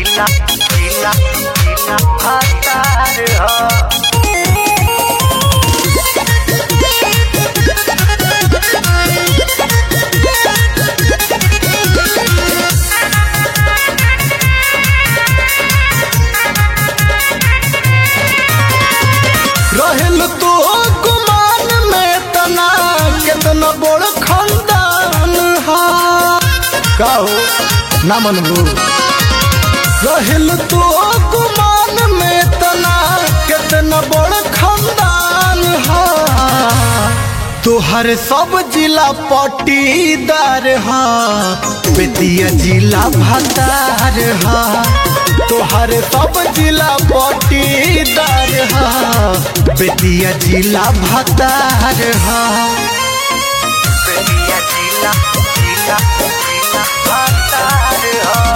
जिला भातार ह रहेल तो गुमान में तना कितना बड़ खानदान हा का हो ना मनबू। रहेल तो गुमान में तना कितना बड़ खानदान हा तोहर सब जिला पटीदार हा बेतिया जिला भातार हा तोहर सब जिला पटीदार हा बेतिया जिला भातार हा बेतिया जिला भातार ह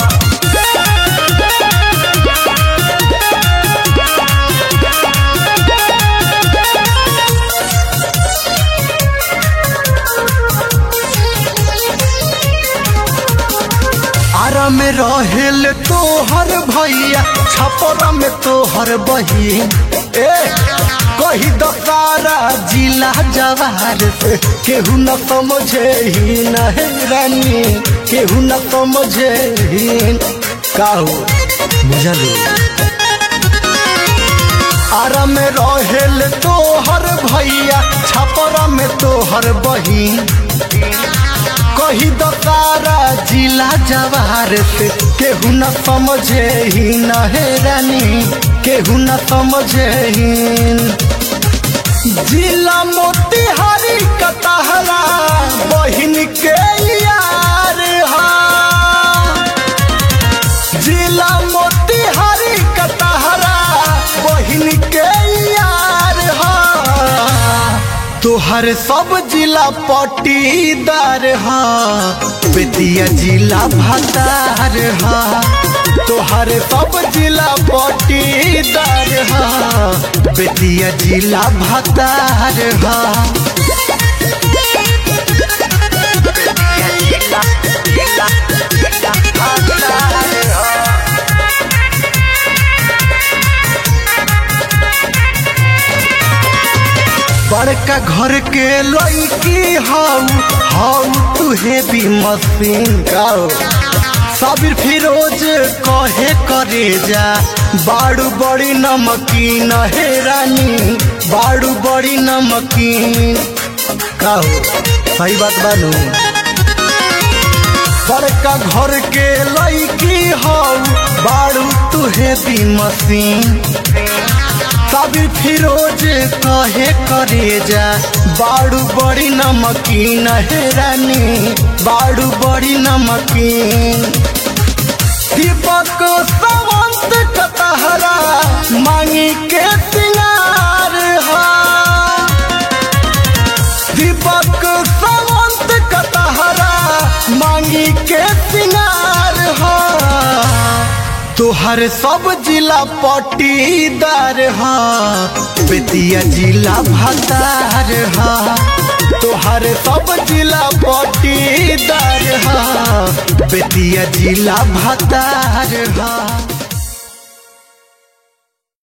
आरा में रहेल तोहर भैया छपरा में तोहर बहिन कही दसारा जिला जवार से केहू न समझे ही न है रानी केहू न समझे ही काहू बुझलू। आरा में रहेल तोहर भैया छपरा में तोहर बहिन कही दसारा जिला जवार से केहू न समझे ही न है रानी केहू न समझे ही। जिला मोतिहारी कटहरा बहिन के यार हा जिला मोतिहारी कटहरा बहिन के यार हा तोहर सब जिला पटीदार हा बेतिया जिला भातार हा तोहर सब जिला पटीदार हा बेतिया जिला भातार हा जिला भातार ह बड़का घर के लड़की हाउ तुहे भी मशीन गाओ साबिर फिरोज कहे करे जा बाड़ू बड़ी नमकीन हे रानी बाड़ू बड़ी नमकीन कहो सही बात बानू। बड़का घर के लड़की हाउ बाड़ू तुहे भी मशीन साबिर फिरोज कहे करे जा बाड़ू बड़ी नमकीन हे रानी बाड़ू बड़ी नमकीन। दीपक सावंत कटहरा मांगी के सिंगार हा दीपक सावंत कटहरा मांगी के सिंगार हा तोहर सब जिला पटीदार हा बेतिया जिला भातार हा तोहर सब जिला पटीदार हा बेतिया जिला भातार हा।